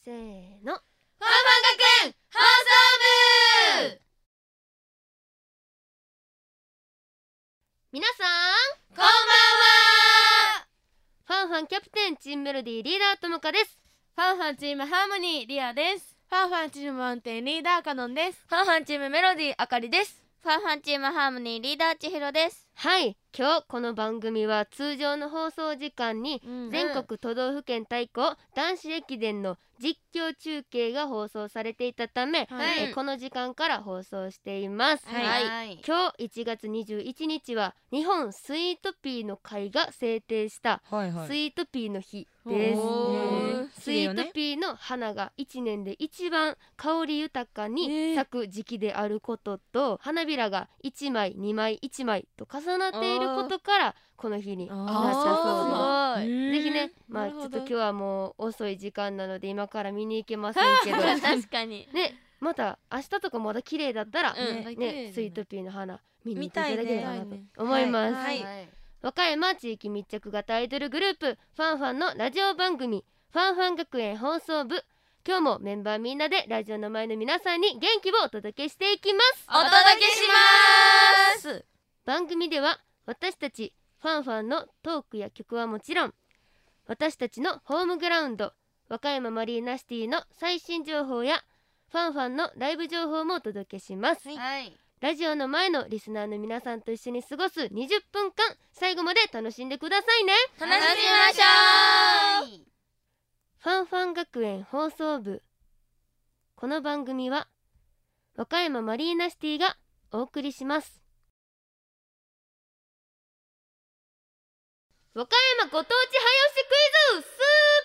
せーの。 ファンファン学園放送部。 皆さんこんばんは。 ファンファンキャプテンチームメロディーリーダーともかです。 ファンファンチームハーモニーリアです。 ファンファンチームマウンテンリーダーカノンです。 ファンファンチームメロディーあかりです。 ファンファンチームハーモニーリーダーちひろです。 はい、今日この番組は通常の放送時間に全国都道府県対抗男子駅伝の実況中継が放送されていたため、この時間から放送しています。今日1月21日は日本スイートピーの会が制定したスイートピーの日です。スイートピーの花が1年で一番香り豊かに咲く時期であることと、花びらが1枚2枚1枚と重なっていることからこの日になったそうです。ぜひね、まあちょっと今日はもう遅い時間なので今から見に行けませんけど確かにね、また明日とかまだ綺麗だったら、ね、スイートピーの花見に行っていただければなと思います。和歌山地域密着型アイドルグループファンファンのラジオ番組ファンファン学園放送部、今日もメンバーみんなでラジオの前の皆さんに元気をお届けしていきます。 お届けします。 番組では私たちファンファンのトークや曲はもちろん、私たちのホームグラウンド和歌山マリーナシティの最新情報やファンファンのライブ情報もお届けします。ラジオの前のリスナーの皆さんと一緒に過ごす20分間、最後まで楽しんでくださいね。 楽しみましょう。 ファンファン学園放送部、この番組は和歌山マリーナシティがお送りします。和歌山ご当地早押しクイズスー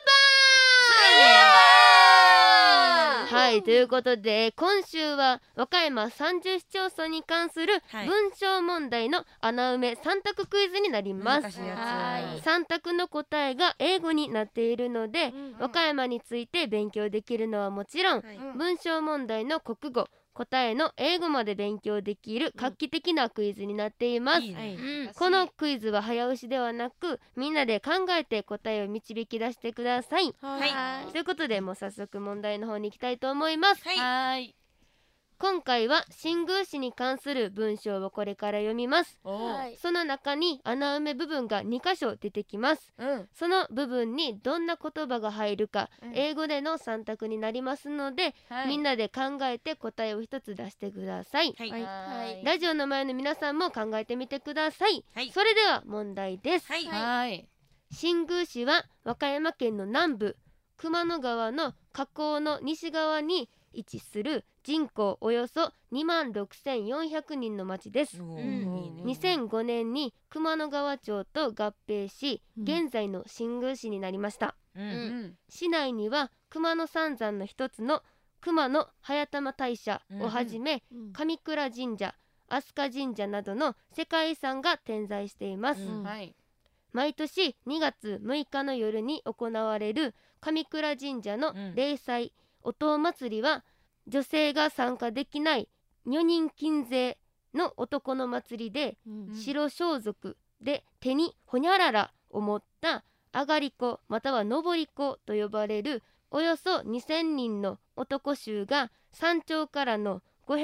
パー。はい、ということで今週は和歌山30市町村に関する文章問題の穴埋め3択クイズになります。3択の答えが英語になっているので、和歌山について勉強できるのはもちろん、文章問題の国語、答えの英語まで勉強できる画期的なクイズになっています。このクイズは早押しではなく、みんなで考えて答えを導き出してください。ということで、もう早速問題の方に行きたいと思います。今回は新宮市に関する文章をこれから読みます。その中に穴埋め部分が2箇所出てきます。その部分にどんな言葉が入るか、英語での3択になりますので、みんなで考えて答えを一つ出してください。ラジオの前の皆さんも考えてみてください。それでは問題です。新宮市は和歌山県の南部熊野川の河口の西側に位置する人口およそ26,400人の町です。2005年に熊野川町と合併し、現在の新宮市になりました。市内には熊野三山の一つの熊野早玉大社をはじめ、上倉神社、飛鳥神社などの世界遺産が点在しています。毎年2月6日の夜に行われる上倉神社の例祭、お塔祭りは女性が参加できない女人禁制の男の祭りで、白装束で手にほにゃららを持った上がり子または上り子と呼ばれるおよそ2000人の男衆が山頂からの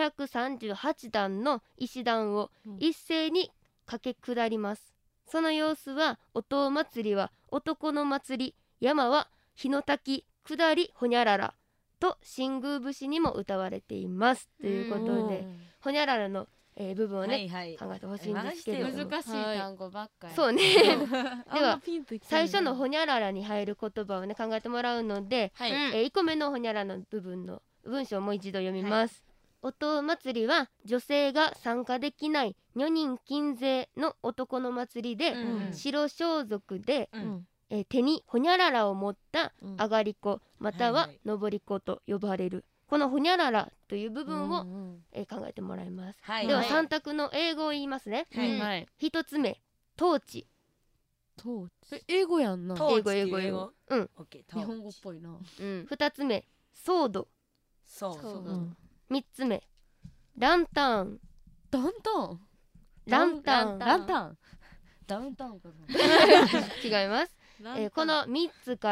538段の石段を一斉に駆け下ります。その様子は、お塔祭りは男の祭り、山は火の滝下りほにゃららと新宮節にも歌われていますということで、ほにゃららの、部分をね、考えてほしいんですけど、 難しい単語ばっかり。 そうねでは最初のほにゃららに入る言葉をね考えてもらうので、1個目のほにゃららの部分の文章をもう一度読みます。お塔祭りは女性が参加できない女人禁制の男の祭りで、白装束で、手にほにゃららを持った上がり子または上り子と呼ばれる、このほにゃららという部分を、考えてもらいます。では3択の英語を言いますね。1つ目、統治。 英語やんな。 英語。 日本語っぽいな。 2つ目、ソード。3つ目、ランタン。 ダウンタウンかな。 違います。この3つから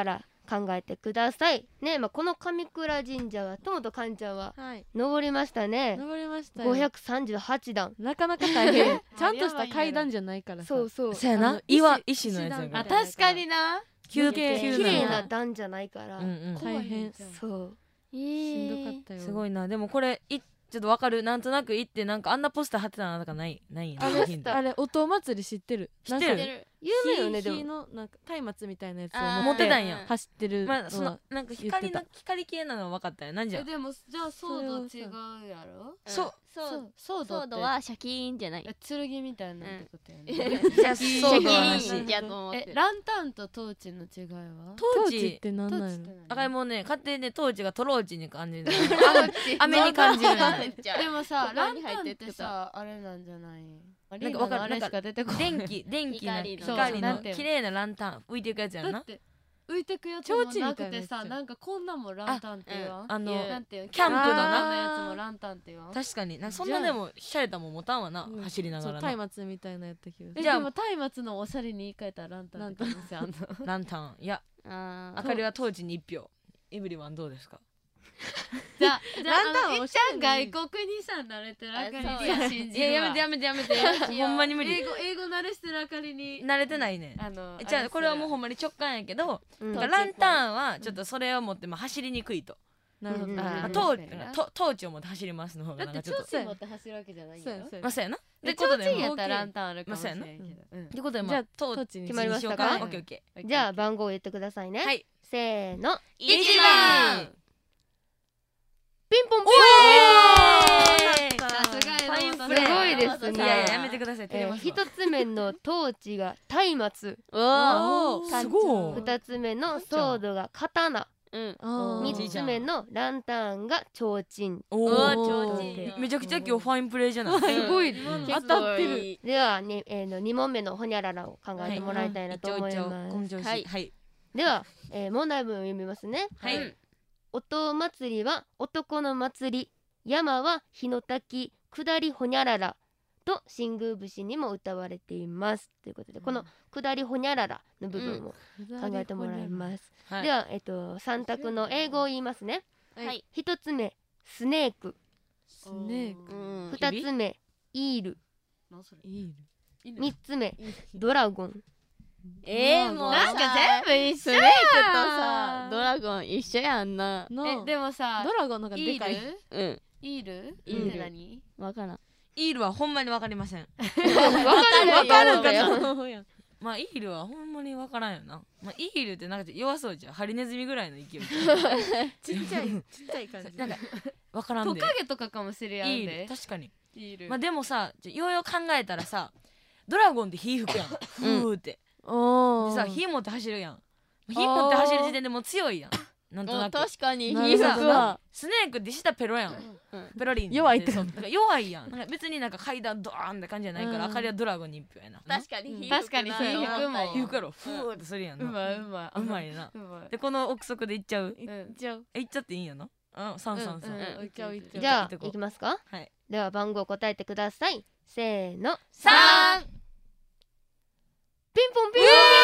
考えてくださいね。この上倉神社は友とかんちゃんは登りましたね。 登りましたよ。 538段、 なかなか大変。ちゃんとした階段じゃないからさ。 そうそう、 そうやな、石のやつやから。 確かにな。 急綺麗な段じゃないから、 大変。 そうしんどかったよ。 すごいな。でもこれちょっとわかる、なんとなく行ってなんかあんなポスター貼ってたのなんかないんやな。 あれ音祭り知ってる？ 知ってる？ 有名よね。でも火のなんか松明みたいなやつを持ってたんや。 走ってる。 まあそのなんか光系なのは分かったよ。なんじゃ。 でもじゃあソード違うやろ。 ソードはシャキーンじゃない。 剣みたいなってことやね。 じゃあソードの話。 やと思ってる。 ランタンとトーチの違いは？トーチって何なの？ 赤いもんね、勝手にねトーチがトローチに感じる。飴に感じる。 でもさ、ランタンってさ、あれなんじゃない？ なんかわかる。 あれしか出てこない。 電気の光の綺麗なランタン浮いていくやつやんな。 だって浮いてくやつもなくてさ、なんかこんなもランタンって言わん？なんていうキャンプのなやつもランタンって言わん？ 確かにそんなでもしゃれたもん持たんわな、走りながらな。 松明みたいなやったけど。 じゃあでも松明のおしゃれに言い換えたらランタンって可能性あんの？ ランタン、いやあかりはトーチに1票。エブリワンどうですか？ じゃあランタンおしゃれ外国にさ慣れてるあかりに信じるわ。 やめてほんまに無理。 英語慣れしてるあかりに慣れてないね。じゃあこれはもうほんまに直感やけど、ランタンはちょっとそれを持って走りにくいと。 なるほど。 トーチを持って走りますの方がなんかちょっと。 だってトーチ持って走るわけじゃないよ。 まあそうやな。 でちょうちんやったらランタンあるかもしれんけど。 ってことでじゃあトーチに決まりましたか？ オッケーオッケじゃあ番号を言ってくださいね。 はい。 せーの。 1番。 ピンポンピン。 さすがファインプすごいですね。 いややめてください。 一つ目のトーチが松明。すごい。 二つ目のソードが刀。 三三つ目のランタンが提灯。 めちゃくちゃ今日ファインプレーじゃない。 すごい当たってる。 ではね、2問目のホニャララを考えてもらいたいなと思います。 はい。 では、問題文を読みますね。 はい。 音祭りは男の祭り、山は火の滝、下りホニャララと新宮節にも歌われていますということで、この下りホニャララの部分を考えてもらいます。では、3択の英語を言いますね。1つ目スネーク、2つ目イール、3つ目ドラゴン。 もうなんか全部一緒やん。スネークとさドラゴン一緒やんな。 でもさドラゴンの方がでかい。 イールって何？わからん。 イールはほんまにわかりません。 わかるかな。 まあイールはほんまにわからんよな。まあイールってなんか弱そうじゃん。ハリネズミぐらいの勢い。 ちっちゃい感じ。 なんかわからんで。 トカゲとかかもしれんで。 イール確かに。 イール。 まあでもさ、ようよう考えたらさ、ドラゴンって火吹くやん。ふーって。でさ、火持って走るやん。火持って走る時点でもう強いやん。なんとなく。 確かに火吹くわ。 スネークって下ペロやん。ペロリン。 弱いって弱いやん。別になんか階段ドーンって感じじゃないから、あかりはドラゴンに1票やな。 確かに確かに火吹くもん。 火吹くやろ。ふーってするやんな。うまいな。でこの憶測でいっちゃう。いっちゃっていいんやな。 じゃあいきますか。では番号答えてください。せーの。 3。 ピンポンピン。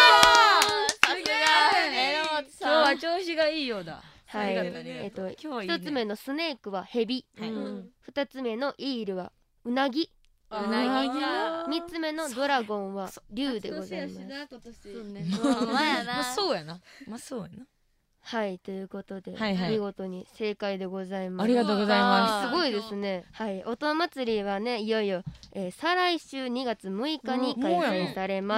今日は調子がいいようだ。 はい。一つ目のスネークはヘビ。二つ目のイールはウナギ。三つ目のドラゴンは竜でございます。 まあそうやな。 はい、ということで見事に正解でございます。 ありがとうございます。 すごいですね。はい、音祭りはね、いよいよ再来週2月6日に開催されます。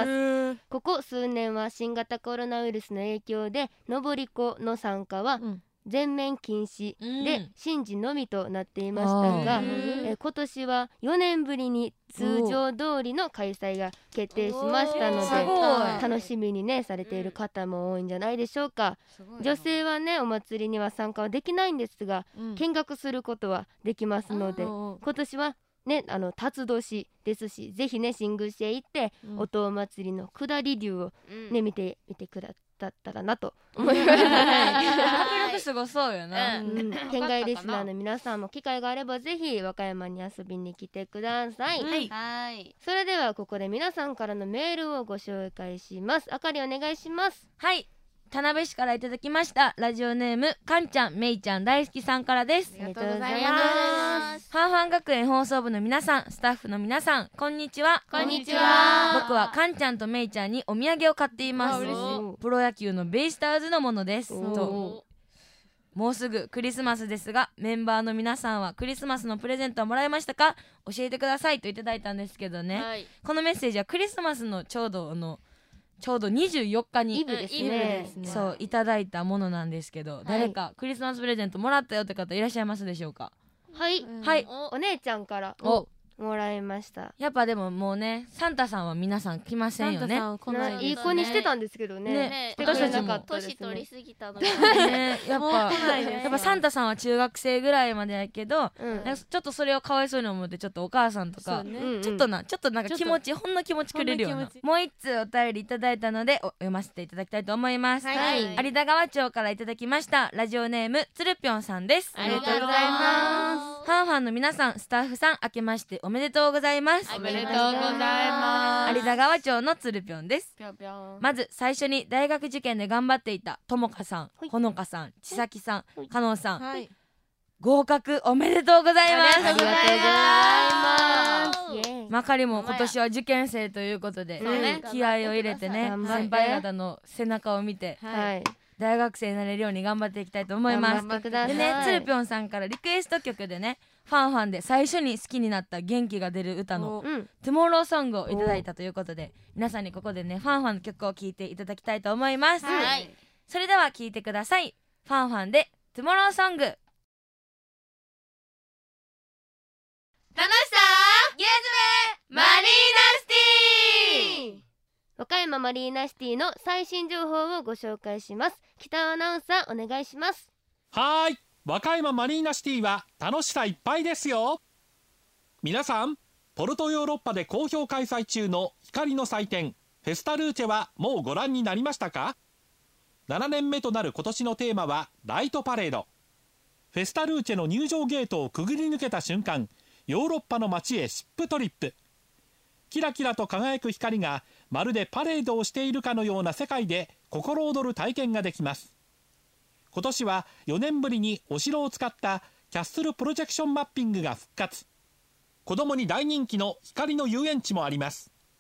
ここ数年は新型コロナウイルスの影響で登り子の参加は全面禁止で神事のみとなっていましたが、今年は4年ぶりに通常通りの開催が決定しましたので、楽しみにねされている方も多いんじゃないでしょうか。女性はねお祭りには参加はできないんですが、見学することはできますので、今年はね辰年ですし、ぜひね新宮市へ行って音祭りの下り竜をね見てみてくだったらなと思います。 迫力すごそうよな。 県外リスナーの皆さんも機会があればぜひ和歌山に遊びに来てください。それではここで皆さんからのメールをご紹介します。あかりお願いします。 はい。 田辺市からいただきました。ラジオネームかんちゃんめいちゃん大好きさんからです。 ありがとうございます。 ファンファン学園放送部の皆さん、スタッフの皆さん、こんにちは。 こんにちは。 僕はかんちゃんとめいちゃんにお土産を買っています。プロ野球のベイスターズのものですと。もうすぐクリスマスですが、メンバーの皆さんはクリスマスのプレゼントをもらいましたか？教えてくださいといただいたんですけどね、はい、このメッセージはクリスマスのちょうど24日にイブですね、 そういただいたものなんですけど、誰かクリスマスプレゼントもらったよって方いらっしゃいますでしょうか？ はい、はい、お姉ちゃんからもらいました。 やっぱでももうね、サンタさんは皆さん来ませんよね。 いい子にしてたんですけどね。 私たちも年取りすぎたのでやっぱサンタさんは中学生ぐらいまでやけど、ちょっとそれをかわいそうに思って、ちょっとお母さんとかちょっとなんか気持ち、ほんの気持ちくれるような、もう一通お便りいただいたので読ませていただきたいと思います。有田川町からいただきました。ラジオネームつるぴょんさんです。 ありがとうございます。 ファンファンの皆さん、スタッフさん、明けましておめでとうございます。 おめでとうございます。 有田川町のつるぴょんです。まず最初に大学受験で頑張っていたともかさん、ほのかさん、ちさきさん、かのんさん、合格おめでとうございます。 ありがとうございます。 まかりも今年は受験生ということで、気合を入れてね、先輩方の背中を見て、大学生になれるように頑張っていきたいと思います。でね、つるぴょんさんからリクエスト曲でね、ファンファンで最初に好きになった元気が出る歌のトゥモローソングをいただいたということで、皆さんにここでね、ファンファンの曲を聴いていただきたいと思います。それでは聴いてください。ファンファンでトゥモローソング。 楽しさゲズメマリーナシティ。 和歌山マリーナシティの最新情報をご紹介します。北アナウンサーお願いします。 はい、和歌山マリーナシティは楽しさいっぱいですよ。皆さん、ポルトヨーロッパで好評開催中の光の祭典フェスタルーチェはもうご覧になりましたか？7年目となる今年のテーマはライトパレード。フェスタルーチェの入場ゲートをくぐり抜けた瞬間、ヨーロッパの街へシップトリップ。キラキラと輝く光がまるでパレードをしているかのような世界で心躍る体験ができます。今年は4年ぶりにお城を使ったキャッスルプロジェクションマッピングが復活。子どもに大人気の光の遊園地もあります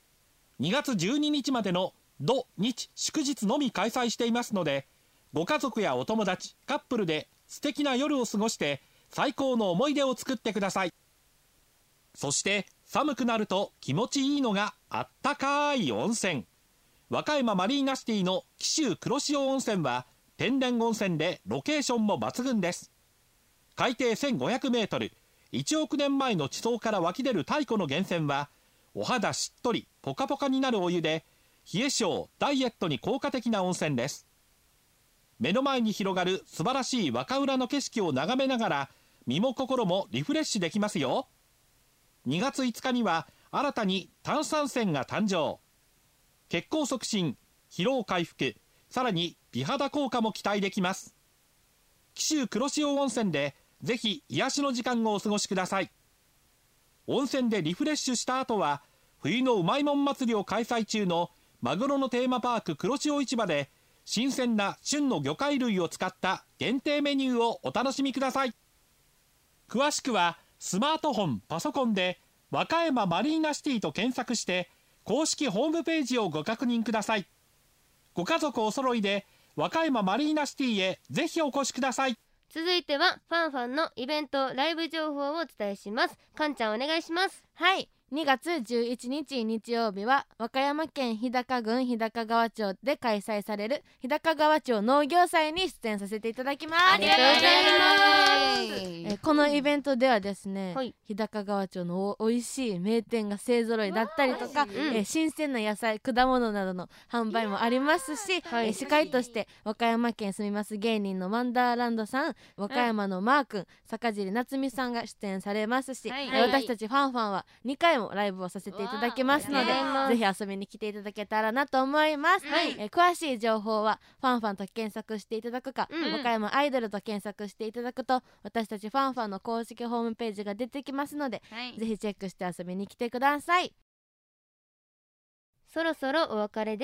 。2月12日までの土日祝日のみ開催していますので、ご家族やお友達、カップルで素敵な夜を過ごして最高の思い出を作ってください。そして寒くなると気持ちいいのがあったかい温泉。和歌山マリーナシティの紀州黒潮温泉は天然温泉でロケーションも抜群です。海底1500メートル、1億年前の地層から湧き出る太古の源泉は、お肌しっとりポカポカになるお湯で、冷え性ダイエットに効果的な温泉です。目の前に広がる素晴らしい和歌浦の景色を眺めながら、身も心もリフレッシュできますよ。2月5日には新たに炭酸泉が誕生。血行促進、疲労回復、さらに美肌効果も期待できます。紀州黒潮温泉でぜひ癒しの時間をお過ごしください。温泉でリフレッシュした後は、冬のうまいもん祭りを開催中のマグロのテーマパーク黒潮市場で、新鮮な旬の魚介類を使った限定メニューをお楽しみください。詳しくはスマートフォン、パソコンで和歌山マリーナシティと検索して公式ホームページをご確認ください。ご家族お揃いで和歌山マリーナシティへぜひお越しください。 続いてはファンファンのイベントライブ情報をお伝えします。かんちゃんお願いします。 はい、2月11日日曜日は和歌山県日高郡日高川町で開催される日高川町農業祭に出演させていただきます。 ありがとうございます。 このイベントではですね、 はい、 日高川町のおいしい名店が勢ぞろいだったりとか、新鮮な野菜果物などの販売もありますし、司会として和歌山県住みます芸人のワンダーランドさん、和歌山のマー君、坂尻夏美さんが出演されますし、私たちファンファンは2回もライブをさせていただきますので、ぜひ遊びに来ていただけたらなと思います。詳しい情報はファンファンと検索していただくか、和歌山アイドルと検索していただくと私たちファンファンの公式ホームページが出てきますので、ぜひチェックして遊びに来てください。 そろそろお別れです。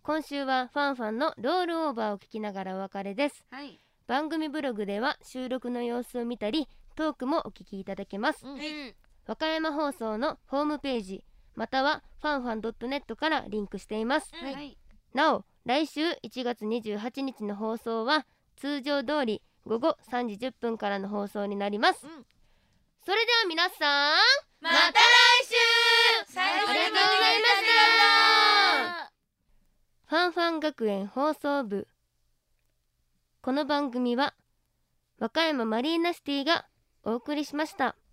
今週はファンファンのロールオーバーを聞きながらお別れです。番組ブログでは収録の様子を見たりトークもお聞きいただけます。和歌山放送のホームページまたはファンファン .net からリンクしています。なお来週1月28日の放送は通常通り午後3時10分からの放送になります。それでは皆さんまた来週。 ありがとうございました。ファンファン学園放送部。この番組は和歌山マリーナシティがお送りしました。